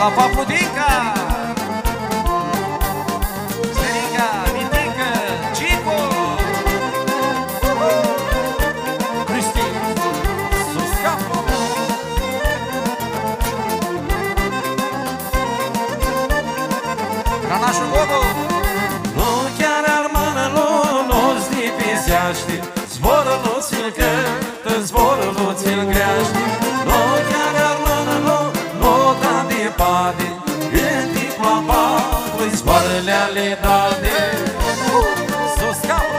la Papudinca, Sterica, Vitică, Cico, Cristi, sus capul. Granașul Gogo. Nu chiar armână, nu-ți divizeaște, zborul nu ți-l cântă, zborul nu ți-l creaște. Nu chiar armână, nu da departe, în timpul apapului zboarele ale date. Sus capul.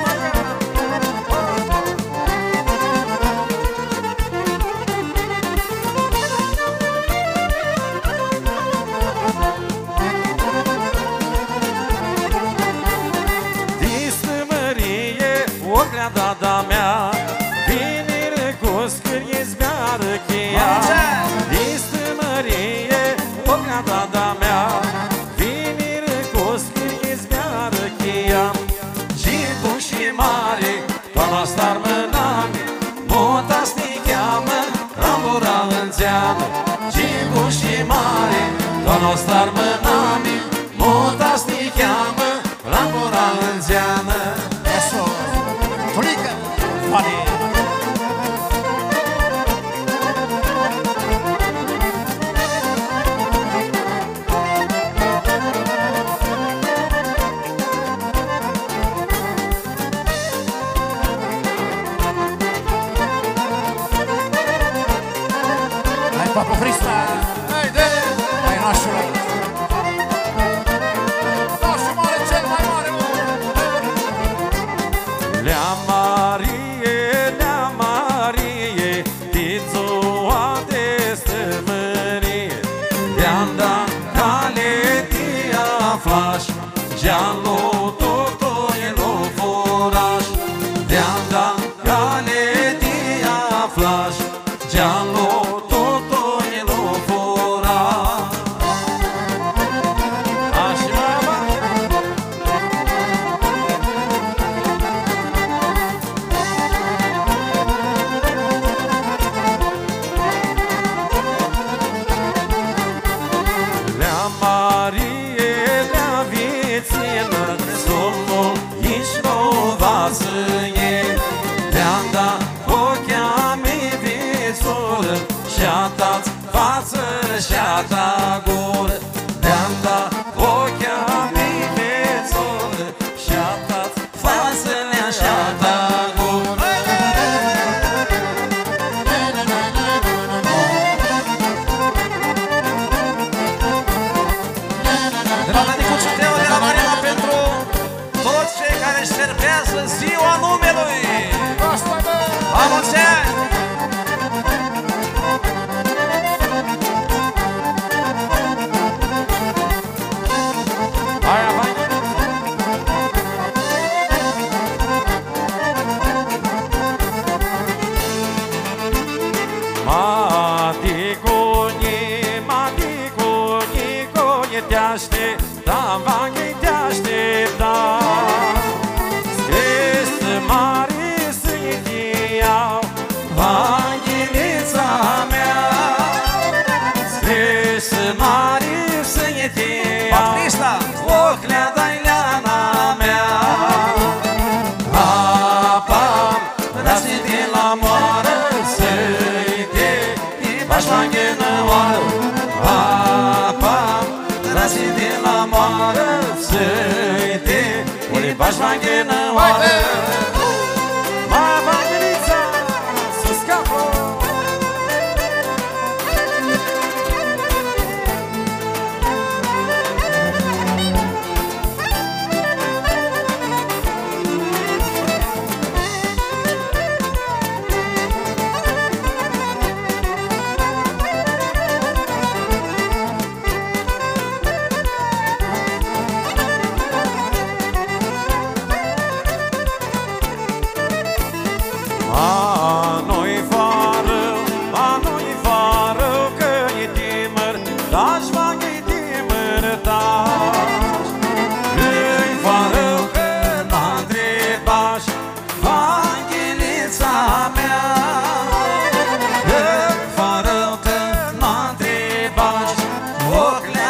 Dada mea, vine cu scârie zbeară cheia. Este mărie, ocna dada mea, vine cu scârie zbeară cheia. Și bun și mare, toamna star mânami, muta-ți cheamă, rambura înțeamă. Și bun și mare, toamna star mânami, muta-ți cheamă, rambura înțeamă. Tulică, Fani. Hai, Papa Frista! Hai, de! Hai, nașule! Nașul mare, cel mai mare, mă! Lea Marie, tițoa de stămânie, de-am dat cale de aflaș, gealul totul e lo furaș. De-am dat cale de aflaș, gealul totul e lo furaș. Așa, Lea Marie, lea viețină, somnul ești novață e. Te-am dat ochea mea viețură, și-a dat față, și-a dat gură. Te-am dat ochea mea viețură, și-a dat față, și-a dat gură. De la Danicuțu Teo, de la Marina, pentru toți cei care își serbează ziua numelui. La mulți ani! Hai, hai! Maticone, te așteptam, vanghe te așteptam. Scris mare să-i iau, vanghelița mea. Scris mare să-i iau, Patrista! ochlea dai-leana mea. Apam, dați de la moară, să-i te bași vanghenă oară. Apam, dați de la moară, să-i te bași vanghenă oară. Mai vanghelița, sus capul. Ocle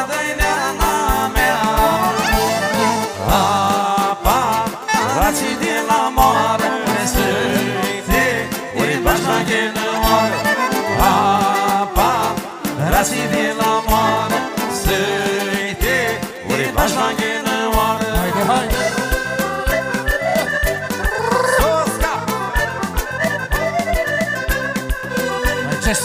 Tesi.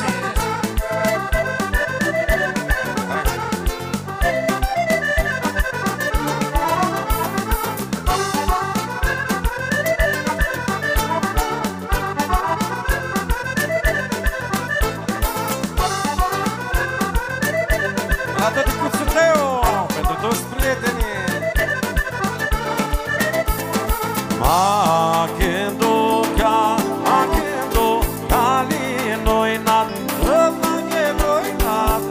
La tot cuțul tău, pentru toți prietenii. Akendo kali noi nat, rămâne noi nat.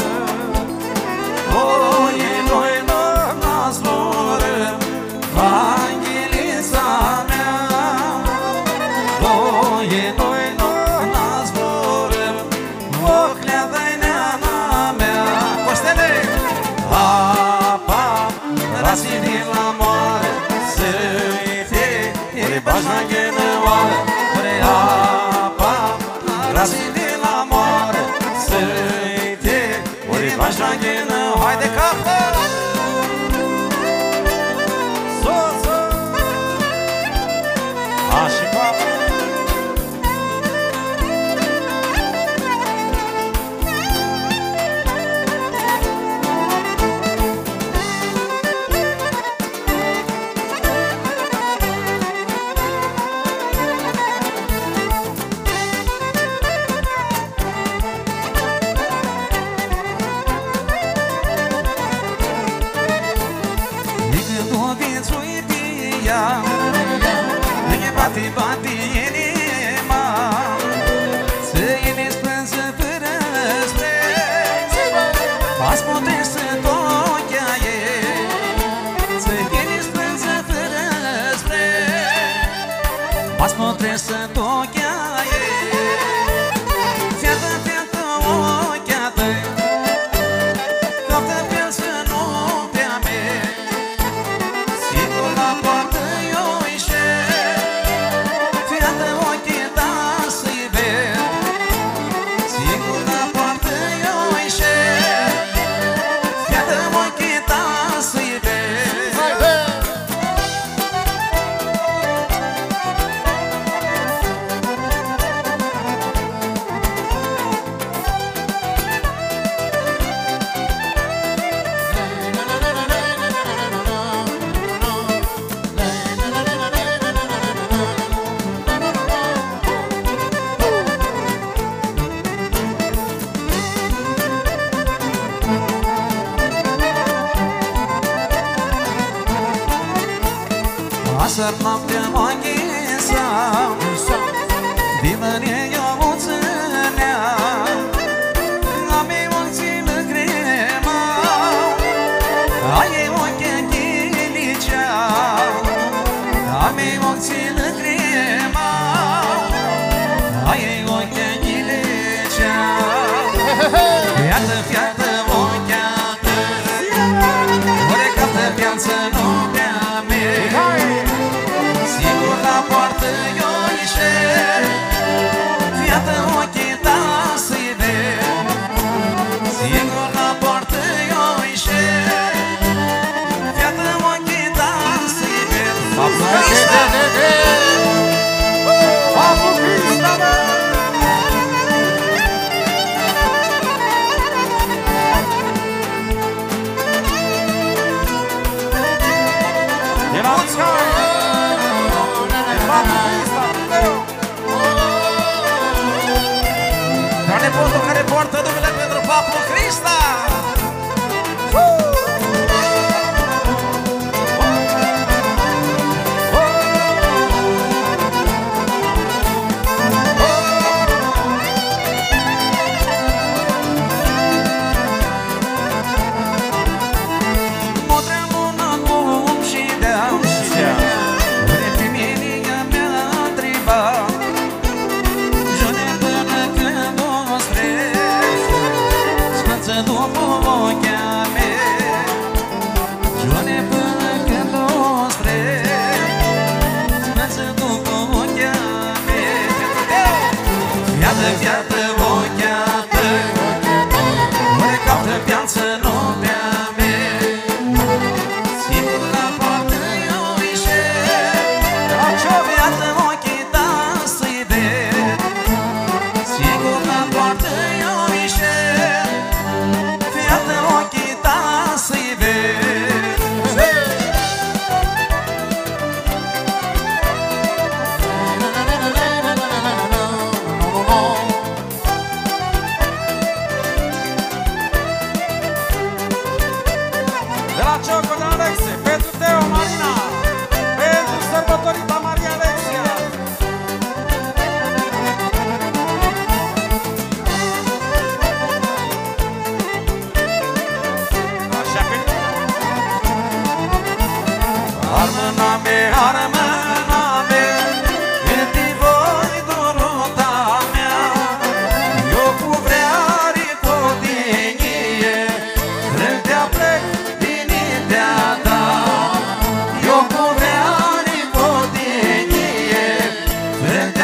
Noi nas voră, Vanghelița mea. Noi nas voră, Oclea dai-neana mea. Costele! Apa, rații din la moare, să-i ori bașna ghenă oară. Apa, rații din la moare, să-i ori bașna ghenă oară. Hai de capă! Soță! Așa papă! Bate inima, să-i nesprânză fără spreț. Azi puteți să tochea ei, să-i nesprânză fără spreț. Azi puteți să tochea ei, fiată, fiată, ochea tăi, captă pe-l să nu pe-a mea, sigur la poartă eu Asar noaptea mă înghisam, din mâine eu o țineam, a mei ochi țină cremau, a ei ochi înghiliceau, a mei ochi țină cremau, a ei ochi înghiliceau. Iată, fiată, ochea tăi, ori captă viață nu pe-a mea, sigur la poartă eu ieșesc, fiată ochii ta să-i ved, sigur la poartă eu ieșesc, fiată ochii ta să-i ved. Papu Crista! Papu Crista, mă! Care poartă numele pentru Papu Crista! Mă-tră lună cum și de-am ure pe mine mi-a întrebat, june până când o strec, sfânță după ochea mea, june până când o strec, sfânță după ochea mea. Iată, iată ochea tăi, ori captă viață nu pe-a mea, sigur la poartă eu ieșesc, iată ochii ta să-i ved, sigur la poartă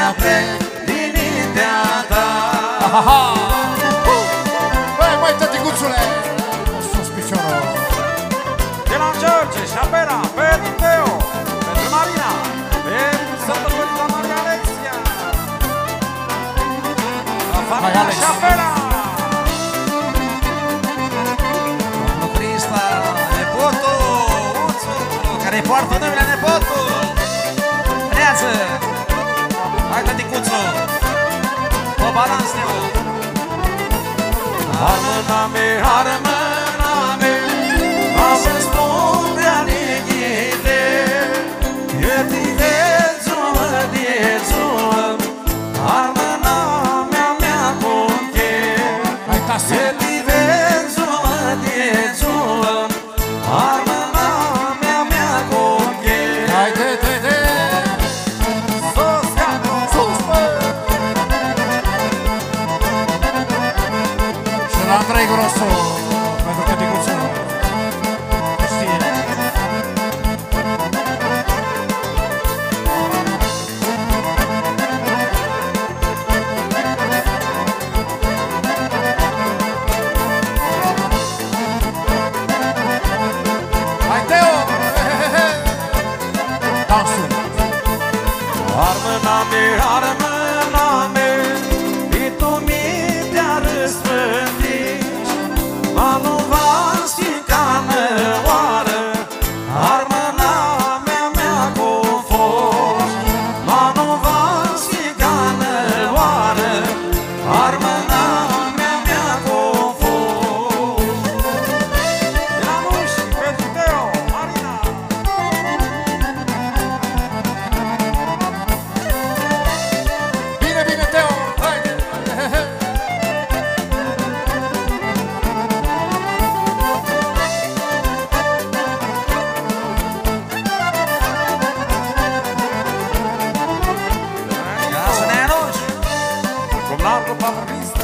prea plec din mintea ta. Băi, măi, tăticuțule, o sus piciorul. De la George, Șapera, pentru Teo, pentru Marina, pentru sărbătorița Maria Alexia, la familia Șapera, domnul Crista, nepotul, Uțu, care poartă numele nepotul. Neață, hai tăticuțu, o balans, Teo. Armâname, armâname, să-mi spun prea neghite, eu te vețuă, dețuă, armânamea mea conche. Eu te vețuă, dețuă, armânamea mea conche. Hai, de. Sus, capo, Sus, bă! Și la Andrei Grosu, pentru tăticuțul. Știe. Hai, Teo! Dansul! armâname, armâname, și tu mi-te-a răspândici, mă nu vas fi ca năoară, armânamea mea cu foci, mă nu vas fi ca năoară, armânamea mea cu foci. De la Muși, pentru Teo, Marina. Bine, bine, Teo! Hai! Ia să ne anuși, cum l-am lupat pe pista.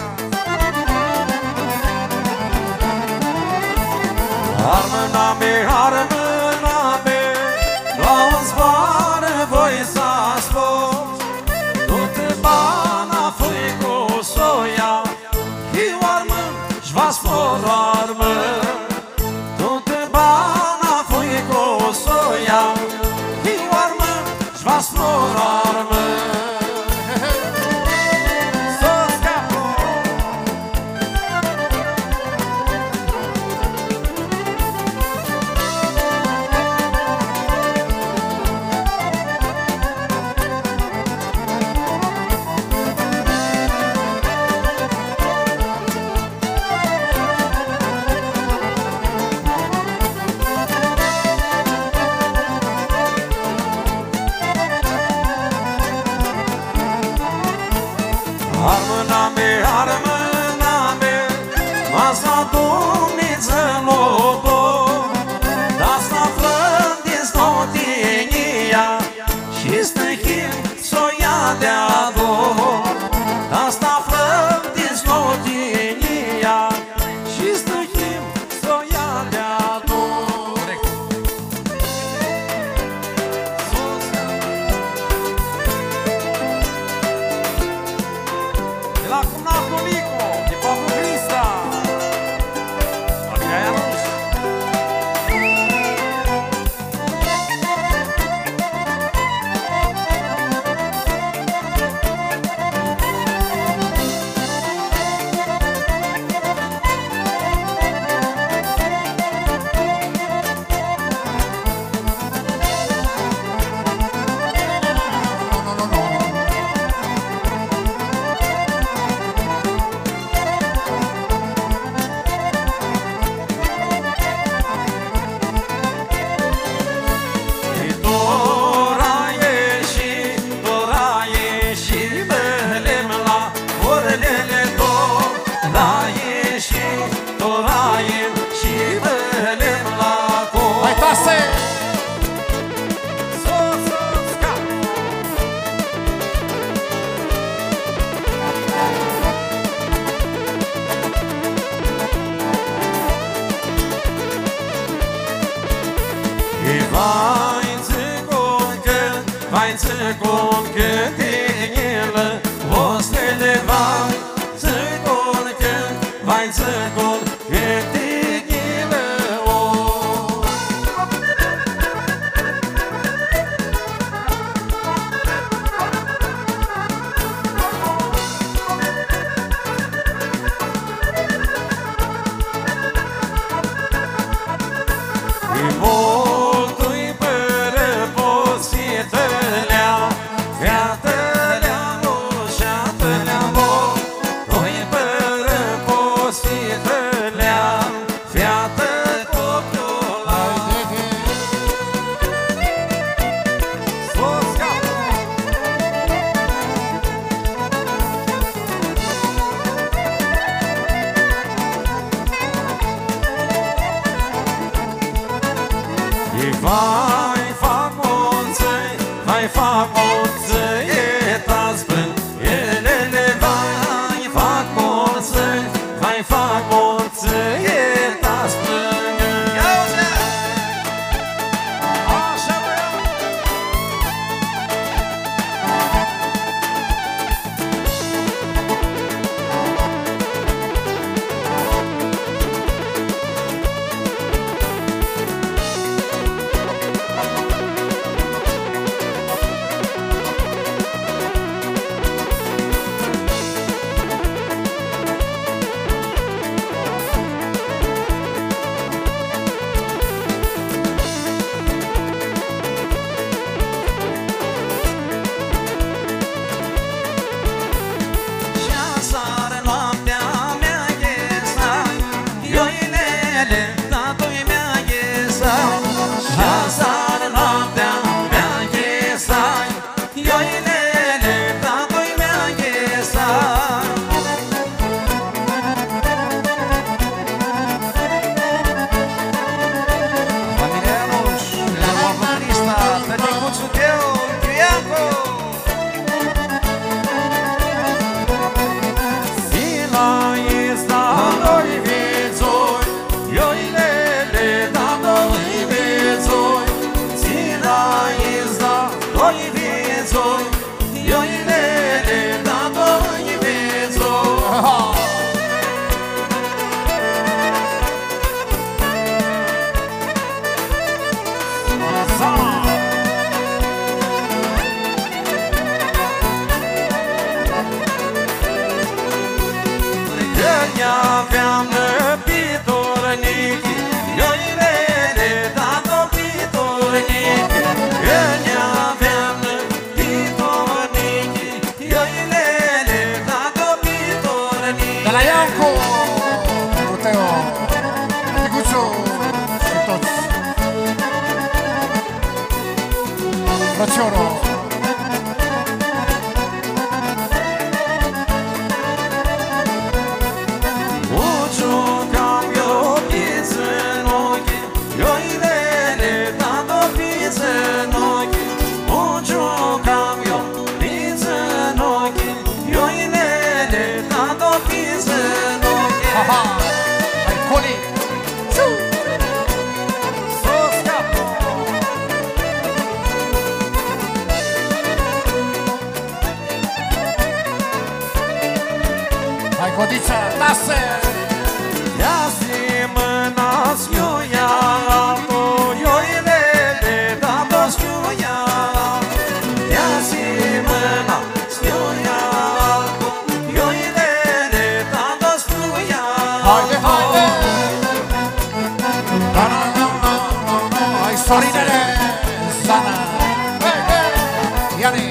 Armâname, armâname, la-o zboară voi s-a spus, du-te bana fui cu soia, și armân și-va spor armân. Du-te bana fui cu soia, și armân și-va spor armân. Sus, capo! Armâname, armâname, asta dumniță lobo, asta flăm din snotenia și stăchim s-o ia de-a două. Asta flăm din snotenia și stăchim s-o ia de-a două. De la cumnatul Nicu, de Pablo Crista, familia Ianuș. aveam pitornichi, ioilele tată pitornichi, ne aveam pitornichi, ioilele tată pitornichi. De la Iancu, pentru Teo, Nicuțu și toți. Frățiorul. Hai, Codița, lasă! Ia-ți mâna-ți fiuia, tu ioilele, da-ți fiuia. Ia-ți mâna-ți fiuia, tu ioilele, da-ți fiuia. Haide, haide! Hai, Sorinele! Sana! Hei, hei! Iani!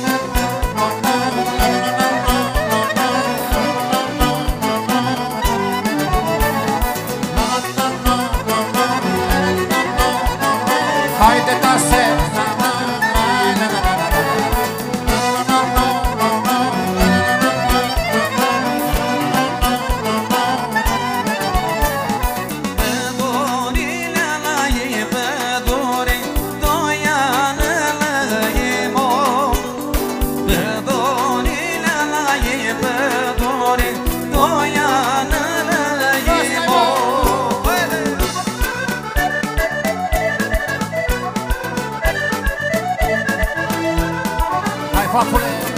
Haide, tase! Pădurile la ei, pădure, doi ani la ei mor. Pădurile la ei, pădure, doi ani la ei mor. Hai, papule!